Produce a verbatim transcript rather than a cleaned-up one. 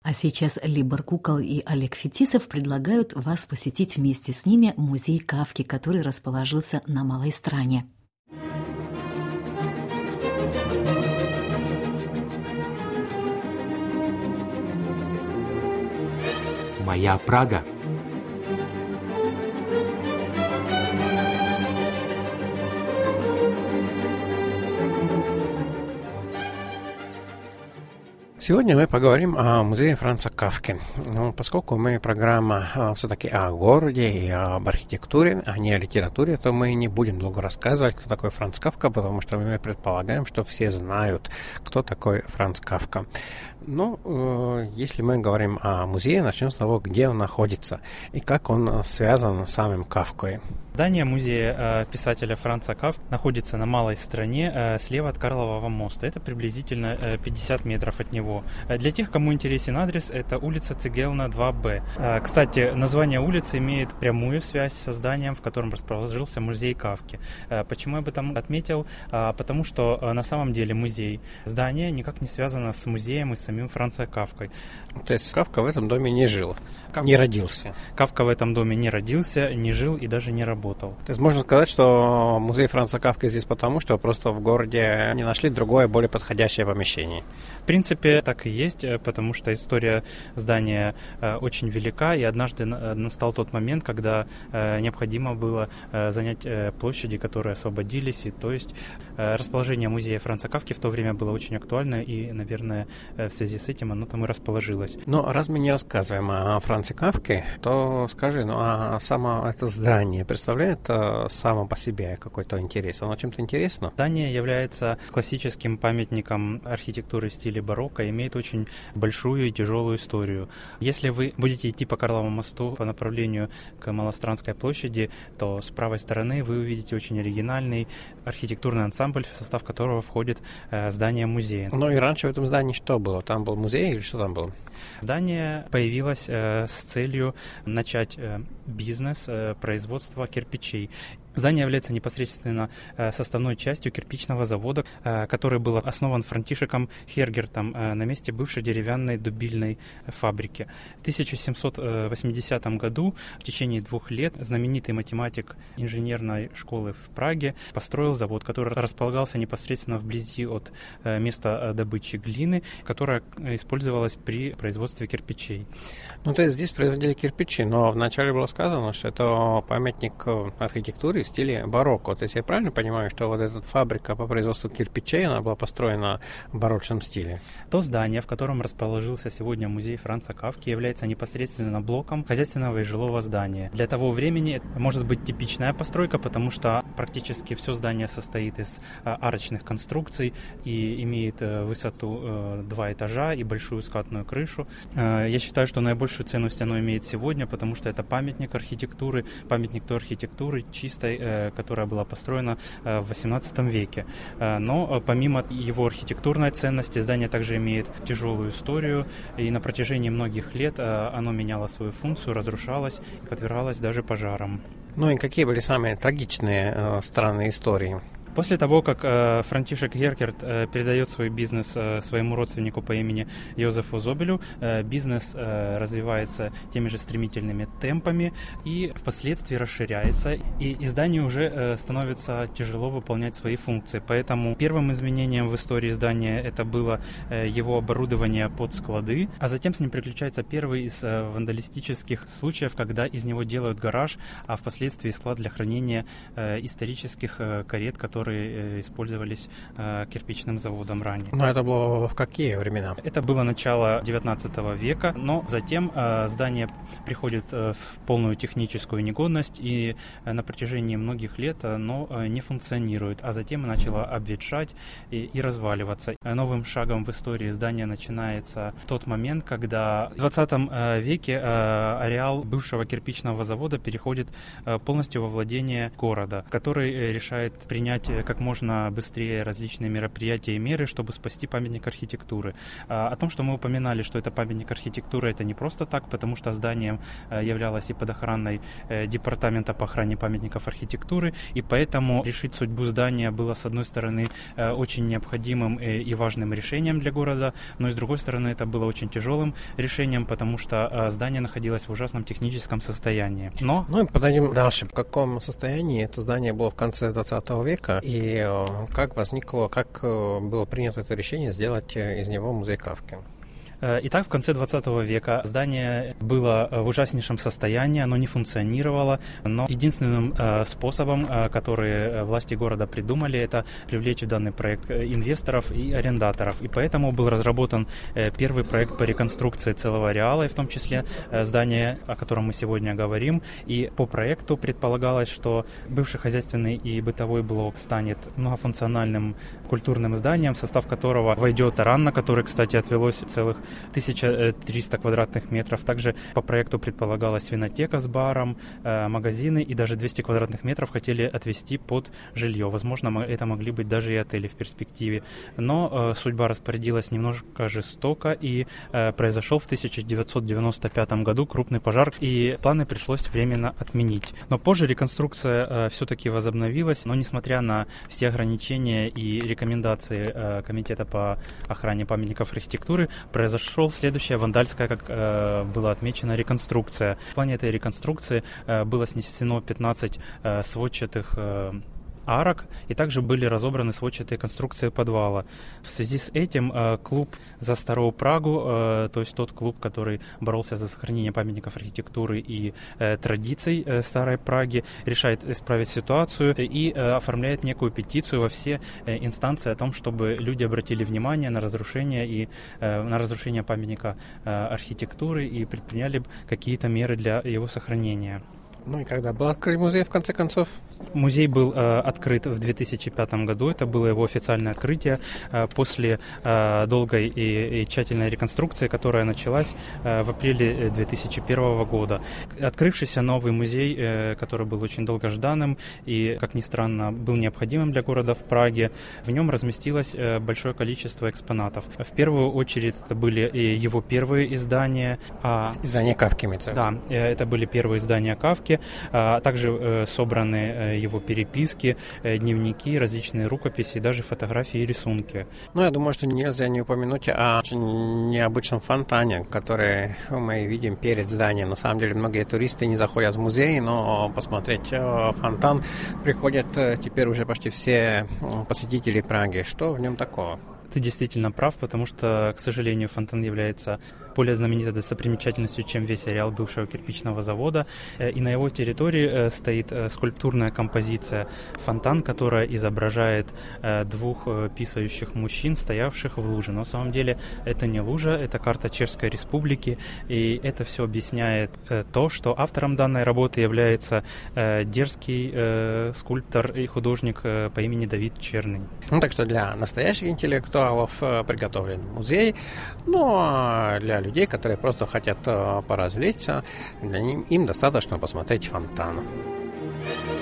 А сейчас Либор Кукол и Олег Фетисов предлагают вас посетить вместе с ними музей Кафки, который расположился на Малой Стране. Моя Прага. Сегодня мы поговорим о музее Франца Кафки. Ну, поскольку мы программа а, все-таки о городе и об архитектуре, а не о литературе, то мы не будем долго рассказывать, кто такой Франц Кафка, потому что мы предполагаем, что все знают, кто такой Франц Кафка. Ну, э, если мы говорим о музее, начнем с того, где он находится и как он связан с самим Кафкой. Здание музея э, писателя Франца Кафки находится на Малой Стране, э, слева от Карлового моста. Это приблизительно э, пятьдесят метров от него. Э, для тех, кому интересен адрес, это улица Цегелна два Б. Э, кстати, название улицы имеет прямую связь со зданием, в котором расположился музей Кафки. Э, почему я об этом отметил? Э, потому что э, на самом деле музей, здание никак не связано с музеем и самим Францем Кафкой. То есть Кафка в этом доме не жил, Кафка, не родился? Кафка в этом доме не родился, не жил и даже не работал. То есть можно сказать, что музей Франца Кафки здесь потому, что просто в городе не нашли другое, более подходящее помещение? В принципе, так и есть, потому что история здания очень велика, и однажды настал тот момент, когда необходимо было занять площади, которые освободились, и то есть расположение музея Франца Кафки в то время было очень актуально, и, наверное, в связи с этим оно там и расположилось. Но раз мы не рассказываем о Франце Кафке, то скажи, ну а само это здание представляет само по себе какой-то интерес? Оно чем-то интересно? Здание является классическим памятником архитектуры в стиле барокко, имеет очень большую и тяжелую историю. Если вы будете идти по Карловому мосту по направлению к Малостранской площади, то с правой стороны вы увидите очень оригинальный архитектурный ансамбль, в состав которого входит э, здание музея. Ну и раньше в этом здании что было? Там был музей или что там было? Здание появилось э, с целью начать э, бизнес э, производства кирпичей. Здание является непосредственно э, составной частью кирпичного завода, э, который был основан Франтишеком Хергертом э, на месте бывшей деревянной дубильной фабрики. В тысяча семьсот восьмидесятом году, в течение двух лет, знаменитый математик инженерной школы в Праге построил завод, который располагался непосредственно вблизи от э, места добычи глины, которая использовалась при производстве кирпичей. Ну, то есть здесь производили кирпичи, но вначале было сказано, что это памятник архитектуры в стиле барокко. То есть я правильно понимаю, что вот эта фабрика по производству кирпичей, она была построена в барочном стиле? То здание, в котором расположился сегодня музей Франца Кафки, является непосредственно блоком хозяйственного и жилого здания. Для того времени это может быть типичная постройка, потому что практически все здание состоит из арочных конструкций и имеет высоту два этажа и большую скатную крышу. Я считаю, что наибольшую ценность оно имеет сегодня, потому что это памятник архитектуры, памятник той архитектуры чистой, которая была построена в восемнадцатом веке. Но помимо его архитектурной ценности, здание также имеет тяжелую историю, и на протяжении многих лет оно меняло свою функцию, разрушалось и подвергалось даже пожарам. Ну и какие были самые трагичные э, странные истории? После того, как э, Франтишек Хергерт э, передает свой бизнес э, своему родственнику по имени Йозефу Зобелю, э, бизнес э, развивается теми же стремительными темпами и впоследствии расширяется, и изданию уже э, становится тяжело выполнять свои функции. Поэтому первым изменением в истории здания это было э, его оборудование под склады, а затем с ним приключается первый из э, вандалистических случаев, когда из него делают гараж, а впоследствии склад для хранения э, исторических э, карет, которые которые использовались э, кирпичным заводом ранее. Но это было в какие времена? Это было начало девятнадцатого века, но затем э, здание приходит э, в полную техническую негодность и э, на протяжении многих лет оно э, не функционирует, а затем начало обветшать и, и разваливаться. Новым шагом в истории здания начинается тот момент, когда в двадцатом э, веке э, ареал бывшего кирпичного завода переходит э, полностью во владение города, который э, решает принять как можно быстрее различные мероприятия и меры, чтобы спасти памятник архитектуры. О том, что мы упоминали, что это памятник архитектуры, это не просто так, потому что зданием являлось и под охраной департамента по охране памятников архитектуры, и поэтому решить судьбу здания было, с одной стороны, очень необходимым и важным решением для города, но и с другой стороны, это было очень тяжелым решением, потому что здание находилось в ужасном техническом состоянии. Но... Ну и подойдем дальше. В каком состоянии это здание было в конце двадцатого века, и как возникло, как было принято это решение сделать из него музей Кафки? Итак, в конце двадцатого века здание было в ужаснейшем состоянии, оно не функционировало, но единственным способом, который власти города придумали, это привлечь в данный проект инвесторов и арендаторов. И поэтому был разработан первый проект по реконструкции целого ареала, и в том числе здания, о котором мы сегодня говорим. И по проекту предполагалось, что бывший хозяйственный и бытовой блок станет многофункциональным культурным зданием, в состав которого войдет таран, на который, кстати, отвелось целых тысяча триста квадратных метров. Также по проекту предполагалась винотека с баром, э, магазины, и даже двести квадратных метров хотели отвести под жилье. Возможно, это могли быть даже и отели в перспективе. Но э, судьба распорядилась немножко жестоко, и э, произошел в тысяча девятьсот девяносто пятом году крупный пожар, и планы пришлось временно отменить. Но позже реконструкция э, все-таки возобновилась, но несмотря на все ограничения и рекомендации э, Комитета по охране памятников архитектуры, произошло Шел следующая вандальская, как э, было отмечено, реконструкция. В плане этой реконструкции э, было снесено пятнадцать э, сводчатых э, арок, и также были разобраны сводчатые конструкции подвала. В связи с этим э, клуб «За старую Прагу», э, то есть тот клуб, который боролся за сохранение памятников архитектуры и э, традиций э, старой Праги, решает исправить ситуацию и э, оформляет некую петицию во все э, инстанции о том, чтобы люди обратили внимание на разрушение и э, на разрушение памятника э, архитектуры и предприняли какие-то меры для его сохранения. Ну и когда был открыт музей, в конце концов? Музей был э, открыт в две тысячи пятом году, это было его официальное открытие э, после э, долгой и, и тщательной реконструкции, которая началась э, в апреле две тысячи первого года. Открывшийся новый музей, э, который был очень долгожданным и, как ни странно, был необходимым для города в Праге, в нем разместилось э, большое количество экспонатов. В первую очередь это были и его первые издания. А... Издания Кафки, имеется. Да, э, это были первые издания Кафки, а также э, собраны э, его переписки, э, дневники, различные рукописи, даже фотографии и рисунки. Ну, я думаю, что нельзя не упомянуть о очень необычном фонтане, который мы видим перед зданием. На самом деле, многие туристы не заходят в музей, но посмотреть фонтан приходят теперь уже почти все посетители Праги. Что в нем такого? Ты действительно прав, потому что, к сожалению, фонтан является более знаменитой достопримечательностью, чем весь ареал бывшего кирпичного завода. И на его территории стоит скульптурная композиция «Фонтан», которая изображает двух писающих мужчин, стоявших в луже. Но на самом деле это не лужа, это карта Чешской Республики. И это все объясняет то, что автором данной работы является дерзкий скульптор и художник по имени Давид Черный. Ну, так что для настоящих интеллектуалов приготовлен музей, но для людей, которые просто хотят поразвлечься, для них, им достаточно посмотреть фонтан.